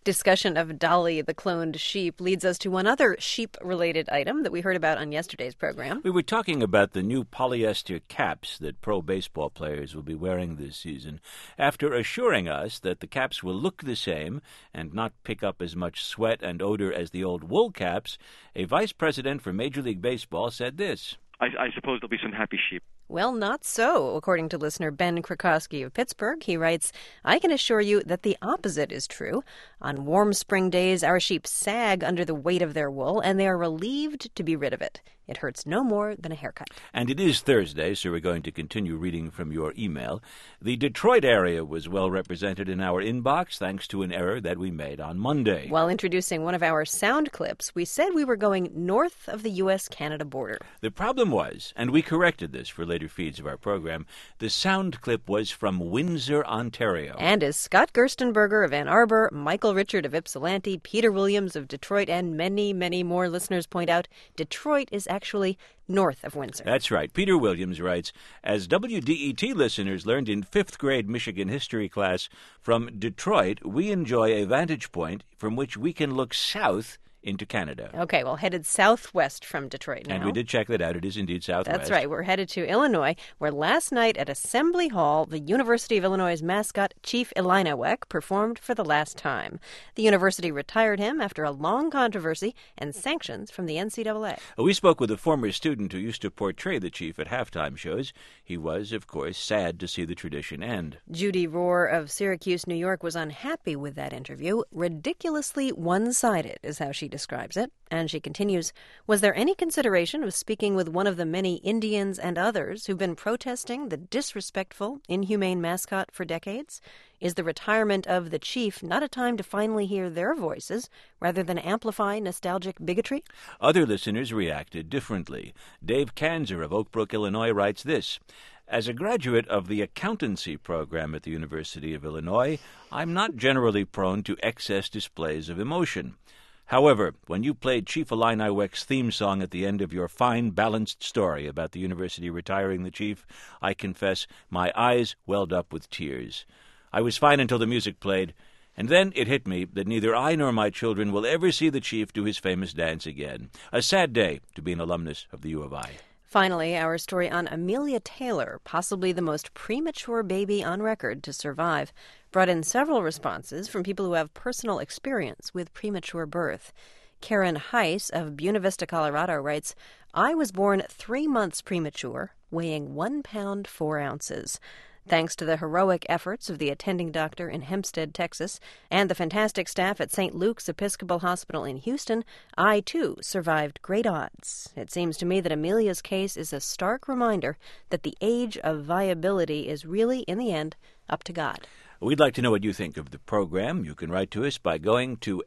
Discussion of Dolly the cloned sheep leads us to one other sheep-related item that we heard about on yesterday's program. We were talking about the new polyester caps that pro baseball players will be wearing this season. After assuring us that the caps will look the same and not pick up as much sweat and odor as the old wool caps, a vice president for Major League Baseball said this. I suppose there'll be some happy sheep. Well, not so, according to listener Ben Krakowski of Pittsburgh. He writes, I can assure you that the opposite is true. On warm spring days, our sheep sag under the weight of their wool, and they are relieved to be rid of it. It hurts no more than a haircut. And it is Thursday, so we're going to continue reading from your email. The Detroit area was well represented in our inbox, thanks to an error that we made on Monday. While introducing one of our sound clips, we said we were going north of the U.S.-Canada border. The problem was, and we corrected this for later feeds of our program, the sound clip was from Windsor, Ontario. And as Scott Gerstenberger of Ann Arbor, Michael Richard of Ypsilanti, Peter Williams of Detroit, and many, many more listeners point out, Detroit is actually north of Windsor. That's right. Peter Williams writes, as WDET listeners learned in 5th grade Michigan history class, from Detroit, we enjoy a vantage point from which we can look south into Canada. Okay, well, headed southwest from Detroit now. And we did check that out. It is indeed southwest. That's right. We're headed to Illinois, where last night at Assembly Hall, the University of Illinois' mascot, Chief Illiniwek, performed for the last time. The university retired him after a long controversy and sanctions from the NCAA. We spoke with a former student who used to portray the Chief at halftime shows. He was, of course, sad to see the tradition end. Judy Rohr of Syracuse, New York, was unhappy with that interview. Ridiculously one-sided is how she describes it. And she continues, was there any consideration of speaking with one of the many Indians and others who've been protesting the disrespectful, inhumane mascot for decades? Is the retirement of the chief not a time to finally hear their voices rather than amplify nostalgic bigotry? Other listeners reacted differently. Dave Kanzer of Oak Brook, Illinois, writes this. As a graduate of the accountancy program at the University of Illinois, I'm not generally prone to excess displays of emotion. However, when you played Chief Illiniwek's theme song at the end of your fine, balanced story about the university retiring the chief, I confess my eyes welled up with tears. I was fine until the music played, and then it hit me that neither I nor my children will ever see the chief do his famous dance again. A sad day to be an alumnus of the U of I. Finally, our story on Amelia Taylor, possibly the most premature baby on record to survive, brought in several responses from people who have personal experience with premature birth. Karen Heiss of Buena Vista, Colorado writes, I was born 3 months premature, weighing 1 pound 4 ounces. Thanks to the heroic efforts of the attending doctor in Hempstead, Texas, and the fantastic staff at St. Luke's Episcopal Hospital in Houston, I, too, survived great odds. It seems to me that Amelia's case is a stark reminder that the age of viability is really, in the end, up to God. We'd like to know what you think of the program. You can write to us by going to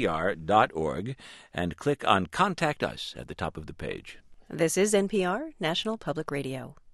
npr.org and click on Contact Us at the top of the page. This is NPR, National Public Radio.